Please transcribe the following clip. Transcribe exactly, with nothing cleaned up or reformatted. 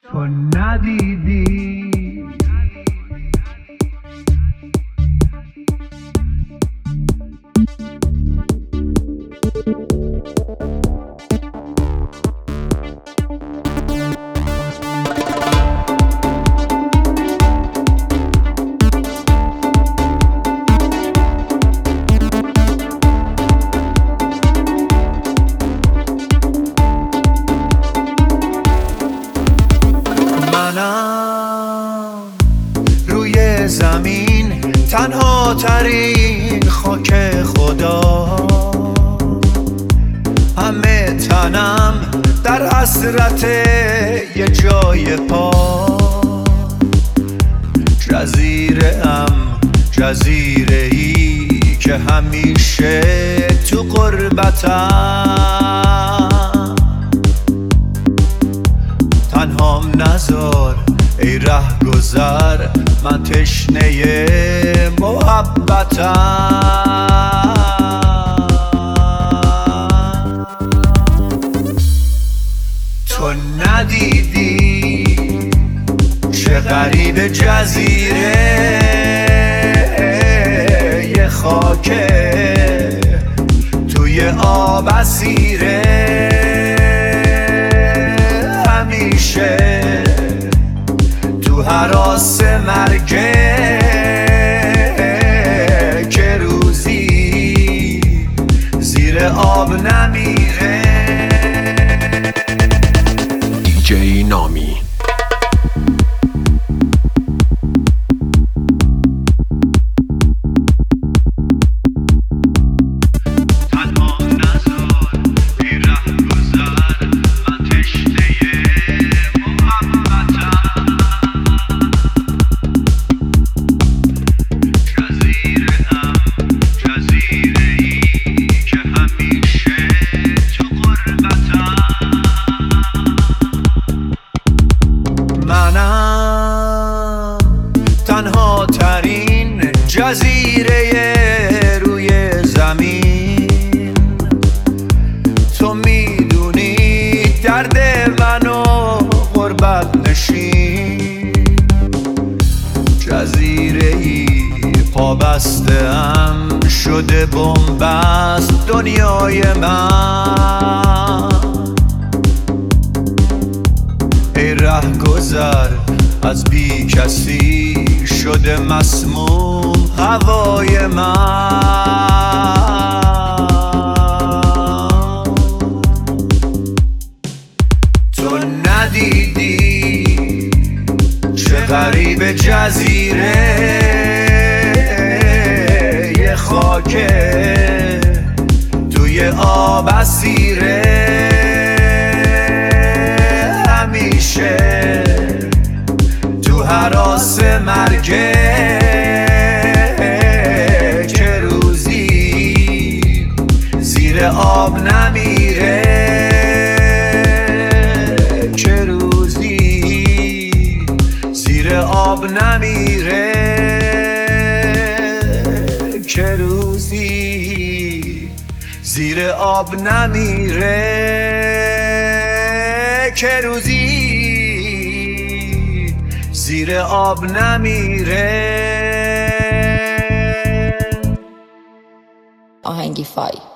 تو ندیدی منم روی زمین تنها ترین خاک خدا، همه تنم در حسرت یه جای پا. جزیره ام جزیره ای که همیشه تو غربتم، تنهام نذار ای ره گذر، من تشنه محبتم. تو ندیدی چه غریب جزیره یه خاکه توی آب اسیره، همیشه تو هراس مرگه که روزی زیر آب نمیره. دیجی نامی منم تنها ترین جزیره روی زمین، تو میدونی درد منو غربت نشین. جزیره ای پا بسته ام شده بن‌بست دنیای من، ای ره گذر از بی کسی شده مسموم هوای من. تو ندیدی چه غریب جزیره یه خاکه توی آب اسیره، همیشه تو هراس مرگه که روزی زیر آب نمیره، که روزی زیر آب نمیره، که روزی زیر آب نمیره، که روزی زیر آب نمیره. آهنگی فای